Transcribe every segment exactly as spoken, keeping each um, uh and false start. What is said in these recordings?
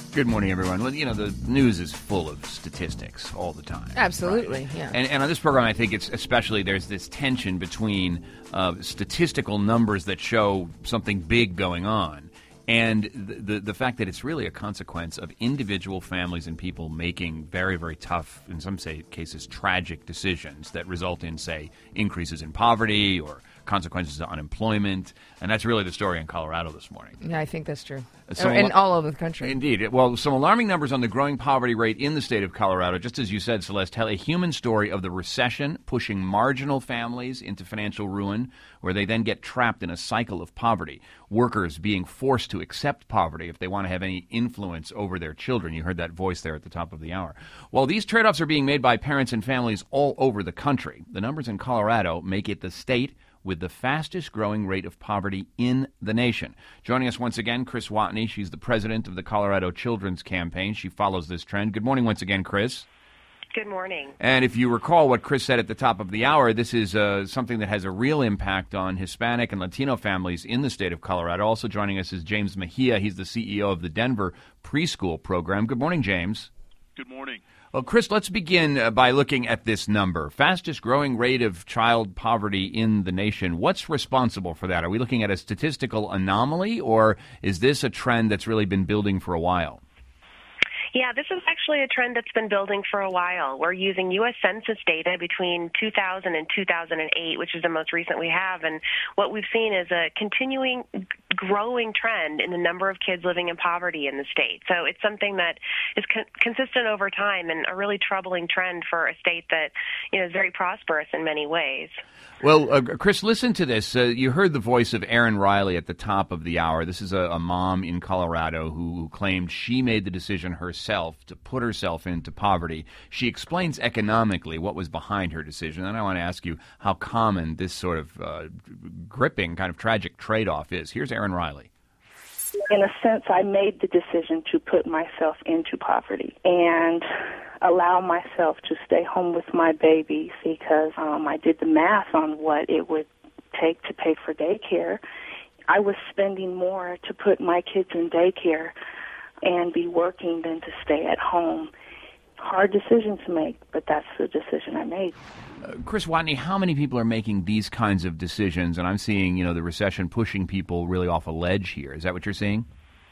Good morning, everyone. Well, you know, the news is full of statistics all the time. Absolutely, right? yeah. And, and on this program, I think it's especially there's this tension between uh, statistical numbers that show something big going on and the, the the fact that it's really a consequence of individual families and people making very, very tough, in some say, cases, tragic decisions that result in, say, increases in poverty or consequences of unemployment. And that's really the story in Colorado this morning. Yeah, I think that's true. So, and all over the country. Indeed. Well, some alarming numbers on the growing poverty rate in the state of Colorado. Just as you said, Celeste, tell a human story of the recession pushing marginal families into financial ruin, where they then get trapped in a cycle of poverty. Workers being forced to accept poverty if they want to have any influence over their children. You heard that voice there at the top of the hour. While these trade-offs are being made by parents and families all over the country, the numbers in Colorado make it the state with the fastest growing rate of poverty in the nation. Joining us once again, Chris Watney. She's the president of the Colorado Children's Campaign. She follows this trend. Good morning once again, Chris. Good morning. And if you recall what Chris said at the top of the hour, this is uh, something that has a real impact on Hispanic and Latino families in the state of Colorado. Also joining us is James Mejia. He's the C E O of the Denver Preschool Program. Good morning, James. Good morning. Well, Chris, let's begin uh, by looking at this number. Fastest growing rate of child poverty in the nation. What's responsible for that? Are we looking at a statistical anomaly, or is this a trend that's really been building for a while? Yeah, this is actually a trend that's been building for a while. We're using U S Census data between two thousand and two thousand eight, which is the most recent we have, and what we've seen is a continuing growing trend in the number of kids living in poverty in the state. So it's something that is con- consistent over time and a really troubling trend for a state that, you know, is very prosperous in many ways. Well, uh, Chris, listen to this. Uh, you heard the voice of Erin Riley at the top of the hour. This is a, a mom in Colorado who, who claimed she made the decision herself to put herself into poverty. She explains economically what was behind her decision, and I want to ask you how common this sort of uh, gripping, kind of tragic trade-off is. Here's Erin Riley. In a sense, I made the decision to put myself into poverty and allow myself to stay home with my babies because um, I did the math on what it would take to pay for daycare. I was spending more to put my kids in daycare and be working than to stay at home. Hard decision to make, but that's the decision I made. Uh, Chris Watney, how many people are making these kinds of decisions? And I'm seeing, you know, the recession pushing people really off a ledge here. Is that what you're seeing?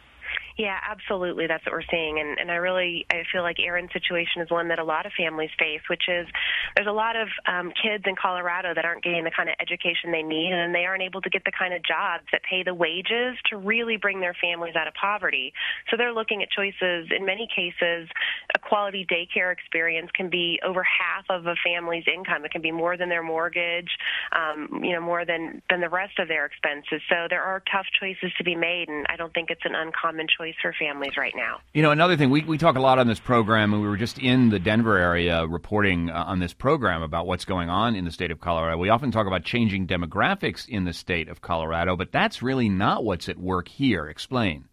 Yeah, absolutely. That's what we're seeing. And, and I really, I feel like Erin's situation is one that a lot of families face, which is there's a lot of um, kids in Colorado that aren't getting the kind of education they need, and they aren't able to get the kind of jobs that pay the wages to really bring their families out of poverty. So they're looking at choices. In many cases, a quality daycare experience can be over half of a family's income. It can be more than their mortgage, um, you know, more than, than the rest of their expenses. So there are tough choices to be made, and I don't think it's an uncommon choice for families right now. You know, another thing, we, we talk a lot on this program, and we were just in the Denver area reporting uh, on this program about what's going on in the state of Colorado. We often talk about changing demographics in the state of Colorado, but that's really not what's at work here. Explain.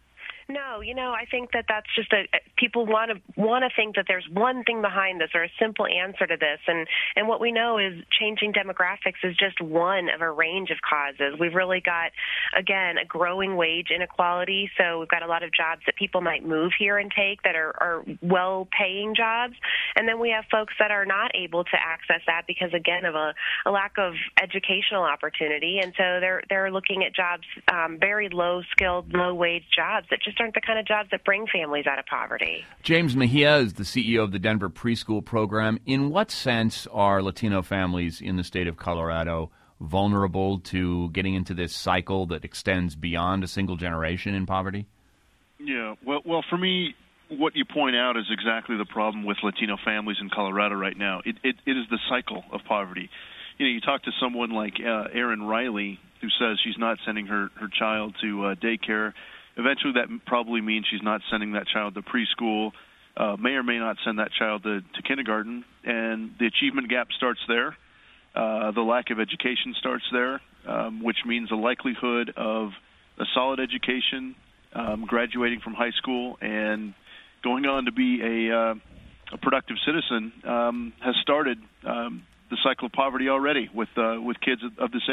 No, you know, I think that that's just a people want to want to think that there's one thing behind this or a simple answer to this, and and what we know is changing demographics is just one of a range of causes. We've really got, again, a growing wage inequality, so we've got a lot of jobs that people might move here and take that are, are well-paying jobs, and then we have folks that are not able to access that because, again, of a, a lack of educational opportunity, and so they're they're looking at jobs, um, very low-skilled, low-wage jobs that just aren't the kind of jobs that bring families out of poverty. James Mejia is the C E O of the Denver Preschool Program. In what sense are Latino families in the state of Colorado vulnerable to getting into this cycle that extends beyond a single generation in poverty? Yeah, well, well, for me, what you point out is exactly the problem with Latino families in Colorado right now. It, it, it is the cycle of poverty. You know, you talk to someone like uh, Erin Riley, who says she's not sending her, her child to uh, daycare. Eventually, that probably means she's not sending that child to preschool, uh, may or may not send that child to, to kindergarten, and the achievement gap starts there. Uh, the lack of education starts there, um, which means the likelihood of a solid education, um, graduating from high school, and going on to be a, uh, a productive citizen um, has started um, the cycle of poverty already with uh, with kids of this age.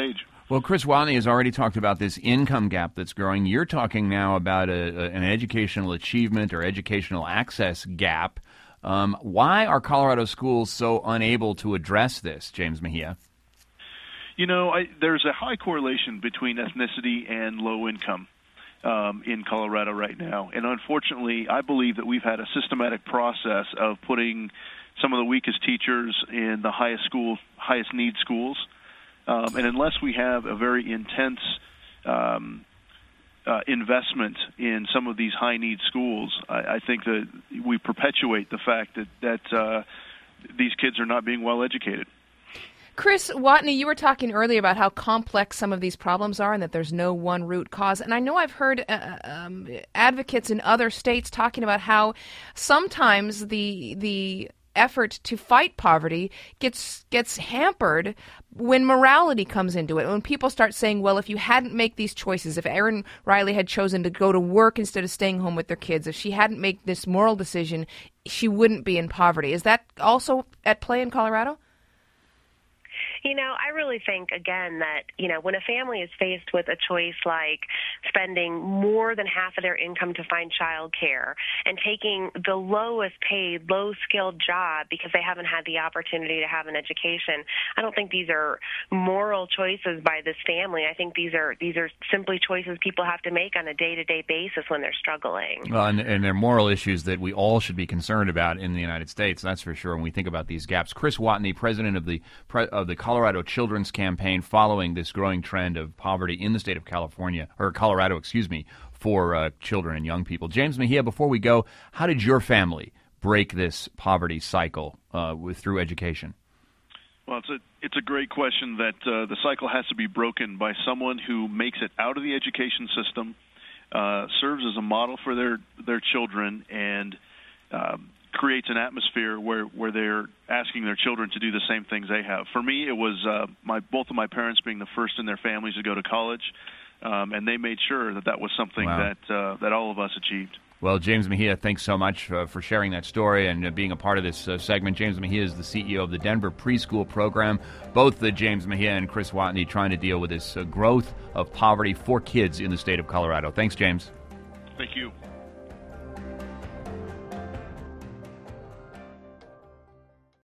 Well, Chris Watney has already talked about this income gap that's growing. You're talking now about a, a, an educational achievement or educational access gap. Um, why are Colorado schools so unable to address this, James Mejia? You know, I, there's a high correlation between ethnicity and low income um, in Colorado right now. And unfortunately, I believe that we've had a systematic process of putting some of the weakest teachers in the highest school, highest need schools. Um, and unless we have a very intense um, uh, investment in some of these high-need schools, I, I think that we perpetuate the fact that, that uh, these kids are not being well educated. Chris Watney, you were talking earlier about how complex some of these problems are and that there's no one root cause. And I know I've heard uh, um, advocates in other states talking about how sometimes the the effort to fight poverty gets gets hampered when morality comes into it. When people start saying, well, if you hadn't made these choices, if Erin Riley had chosen to go to work instead of staying home with their kids, if she hadn't made this moral decision, she wouldn't be in poverty. Is that also at play in Colorado? You know, I really think, again, that, you know, when a family is faced with a choice like spending more than half of their income to find child care and taking the lowest paid, low-skilled job because they haven't had the opportunity to have an education, I don't think these are moral choices by this family. I think these are these are simply choices people have to make on a day-to-day basis when they're struggling. Well, and, and they're moral issues that we all should be concerned about in the United States, that's for sure, when we think about these gaps. Chris Watney, president of the of the Colorado Children's Campaign, following this growing trend of poverty in the state of California, or Colorado, excuse me, for uh, children and young people. James Mejia, before we go, how did your family break this poverty cycle uh, with through education? Well, it's a it's a great question that uh, the cycle has to be broken by someone who makes it out of the education system, uh, serves as a model for their their children, and um, creates an atmosphere where, where they're asking their children to do the same things they have. For me, it was uh, my both of my parents being the first in their families to go to college, um, and they made sure that that was something wow. that uh, that all of us achieved. Well, James Mejia, thanks so much uh, for sharing that story and uh, being a part of this uh, segment. James Mejia is the C E O of the Denver Preschool Program. Both the James Mejia and Chris Watney trying to deal with this uh, growth of poverty for kids in the state of Colorado. Thanks, James. Thank you.